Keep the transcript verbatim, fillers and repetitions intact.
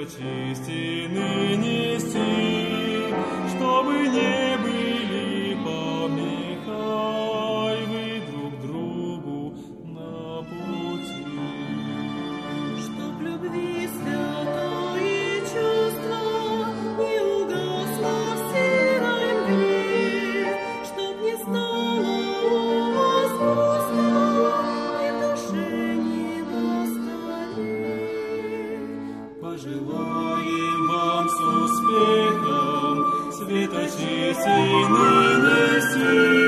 светочисти нести, чтобы не были помехой вы друг другу на пути. Чтоб любви святой чувства не угасло в серой мгле, чтоб не стало у вас пусто и в душе не настали. Пожелаем вам с успехом светочисти нести.